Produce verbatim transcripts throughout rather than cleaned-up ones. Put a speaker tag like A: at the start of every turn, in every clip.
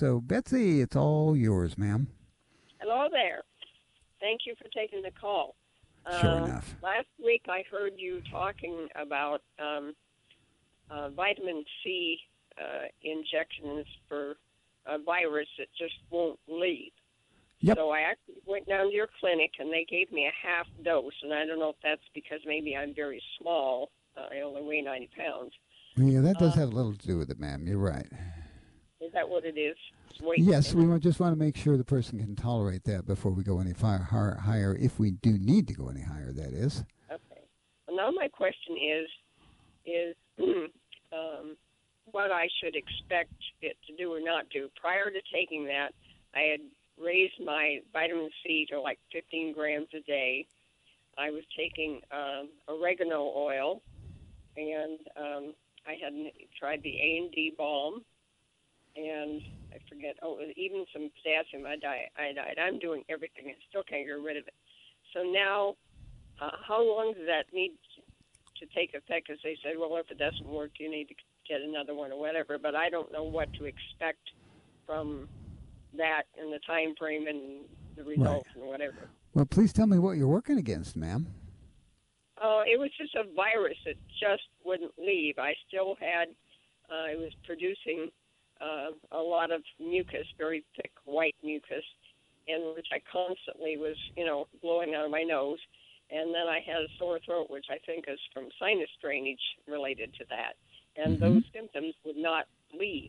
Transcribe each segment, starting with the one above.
A: So, Betsy, it's all yours, ma'am.
B: Hello there. Thank you for taking the call.
A: Sure
B: Uh,
A: enough.
B: last week I heard you talking about um, uh, vitamin C uh, injections for a virus that just won't leave.
A: Yep.
B: So I actually went down to your clinic, and they gave me a half dose, and I don't know if that's because maybe I'm very small. Uh, I only weigh ninety pounds.
A: Yeah, that does
B: Uh,
A: have a little to do with it, ma'am. You're right.
B: is that what it is? It's weight.
A: Yes, we
B: And,
A: wa- just want to make sure the person can tolerate that before we go any fi- hi- higher, if we do need to go any higher, that is.
B: okay. Well, now my question is, is um, what I should expect it to do or not do. Prior to taking that, I had raised my vitamin C to like fifteen grams a day. I was taking um, oregano oil, and um, I had tried the A and D balm, and I forget, oh, even some potassium iodide. I'm doing everything. I still can't get rid of it. So now, uh, how long does that need to take effect? Because they said, well, if it doesn't work, you need to get another one or whatever. But I don't know what to expect from that in the time frame and the results
A: Right.
B: and whatever.
A: Well, please tell me what you're working against, ma'am.
B: Uh, it was just a virus that just wouldn't leave. I still had, uh, I was producing uh, a lot of mucus, very thick white mucus, and which I constantly was, you know, blowing out of my nose. And then I had a sore throat, which I think is from sinus drainage related to that. And
A: Mm-hmm.
B: those symptoms would not leave.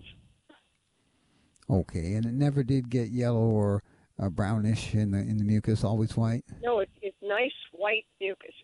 A: Okay, and it never did get yellow or uh, brownish in the in the mucus, always white?
B: No, it's, it's nice white mucus.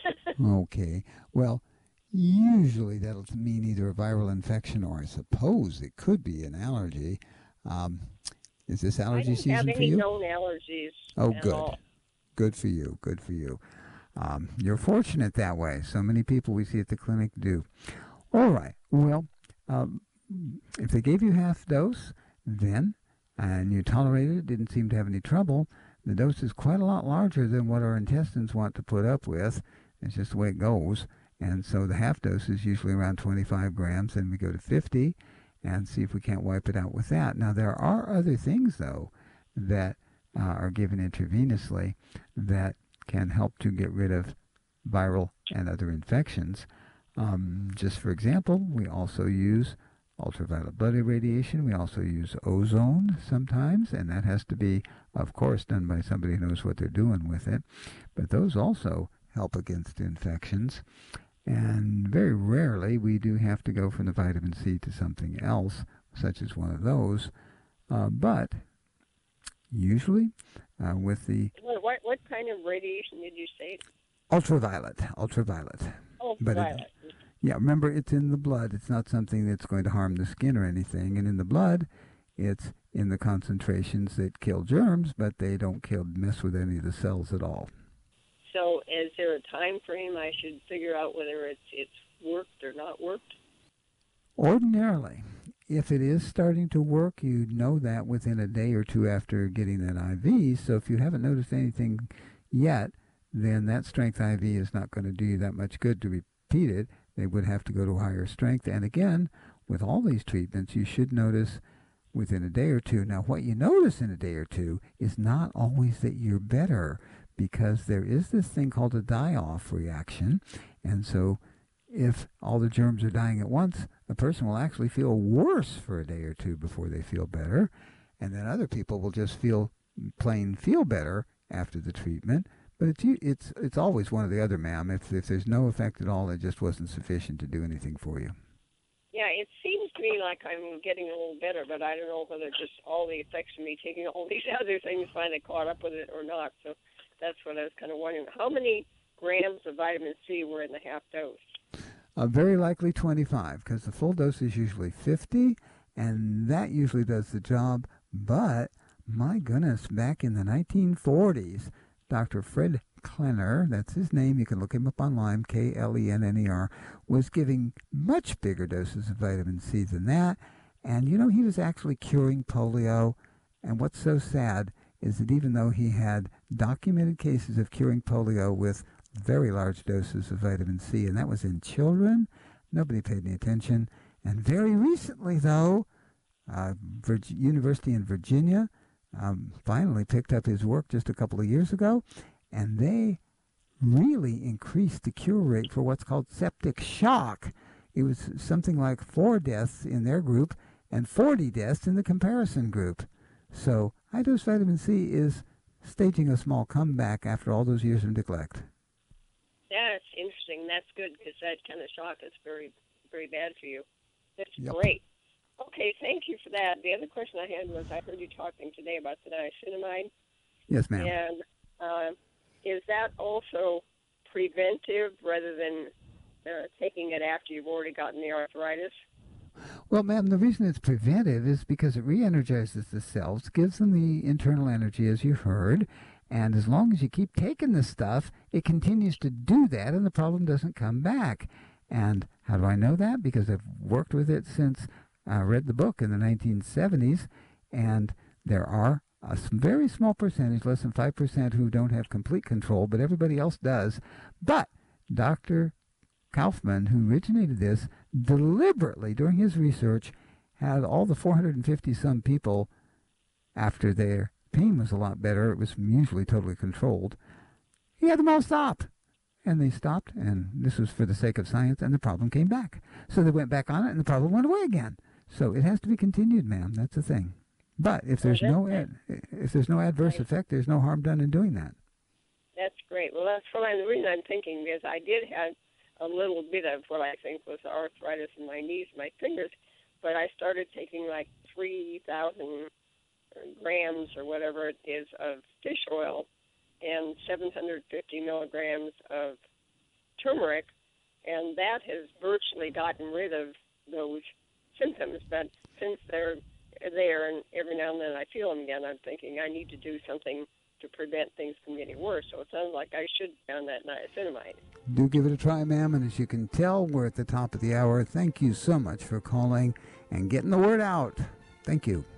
A: Okay. Well, usually that'll mean either a viral infection or I suppose it could be an allergy. Um, is this
B: I
A: allergy
B: don't have
A: season for
B: any
A: you?
B: known allergies
A: Oh,
B: at
A: good.
B: all.
A: Good for you. Good for you. Um, you're fortunate that way. So many people we see at the clinic do. All right. Well, um, if they gave you half dose, then, and you tolerated it, didn't seem to have any trouble, the dose is quite a lot larger than what our intestines want to put up with. It's just the way it goes. And so the half dose is usually around twenty-five grams, and we go to fifty and see if we can't wipe it out with that. Now, there are other things, though, that uh, are given intravenously that can help to get rid of viral and other infections. Um, just for example, we also use ultraviolet blood irradiation. We also use ozone sometimes, and that has to be, of course, done by somebody who knows what they're doing with it. But those also help against infections. And very rarely we do have to go from the vitamin C to something else, such as one of those. Uh, but usually uh, with the
B: What, what what kind of radiation did you say?
A: ultraviolet, ultraviolet. But it,
B: Ultraviolet.
A: yeah, remember it's in the blood. It's not something that's going to harm the skin or anything. And in the blood, it's in the concentrations that kill germs, but they don't kill mess with any of the cells at all.
B: So, is there a time frame I should figure out whether it's it's worked or not worked?
A: Ordinarily, if it is starting to work, you know that within a day or two after getting that I V. So if you haven't noticed anything yet, then that strength I V is not going to do you that much good to repeat it. They would have to go to higher strength. And again, with all these treatments, you should notice within a day or two. Now, what you notice in a day or two is not always that you're better, because there is this thing called a die-off reaction. And so if all the germs are dying at once, a person will actually feel worse for a day or two before they feel better. And then other people will just feel plain feel better after the treatment. But it's it's it's always one or the other, ma'am. If if there's no effect at all, it just wasn't sufficient to do anything for you.
B: Yeah, it seems to me like I'm getting a little better, but I don't know whether just all the effects of me taking all these other things finally caught up with it or not. So that's what I was kind of wondering. How many grams of vitamin C were in the half dose?
A: Uh, very likely twenty-five, because the full dose is usually fifty, and that usually does the job. But my goodness, back in the nineteen forties, Doctor Fred Klenner, that's his name, you can look him up online, K L E N N E R, was giving much bigger doses of vitamin C than that. And, you know, he was actually curing polio. And what's so sad is that even though he had documented cases of curing polio with very large doses of vitamin C, and that was in children, nobody paid any attention. And very recently, though, uh, Virg- University in Virginia um, finally picked up his work just a couple of years ago, and they really increased the cure rate for what's called septic shock. It was something like four deaths in their group and forty deaths in the comparison group. So high-dose vitamin C is staging a small comeback after all those years of neglect.
B: That's interesting. That's good because that kind of shock is very, very bad for you. That's
A: Yep.
B: great. Okay, thank you for that. The other question I had was I heard you talking today about the niacinamide.
A: Yes, ma'am.
B: And uh, is that also preventive rather than uh, taking it after you've already gotten the arthritis?
A: Well, ma'am, the reason it's preventive is because it re-energizes the cells, gives them the internal energy, as you heard, and as long as you keep taking the stuff, it continues to do that, and the problem doesn't come back. And how do I know that? Because I've worked with it since I read the book in the nineteen seventies, and there are a very small percentage, less than five percent, who don't have complete control, but everybody else does. But Doctor Kaufman, who originated this, deliberately, during his research, had all the four hundred fifty some people, after their pain was a lot better, it was usually totally controlled, he had them all stop. And they stopped, and this was for the sake of science, and the problem came back. So they went back on it, and the problem went away again. So it has to be continued, ma'am. That's the thing. But if there's no ad, if there's no adverse effect, there's no harm done in doing that.
B: That's great. Well, that's what I'm, the reason I'm thinking is I did have a little bit of what I think was arthritis in my knees, my fingers, but I started taking like three thousand grams or whatever it is of fish oil and seven hundred fifty milligrams of turmeric, and that has virtually gotten rid of those symptoms. But since they're there and every now and then I feel them again, I'm thinking I need to do something to prevent things from getting worse. So it sounds like I should be on that niacinamide.
A: Do give it a try, ma'am, and as you can tell, we're at the top of the hour. Thank you so much for calling and getting the word out. Thank you.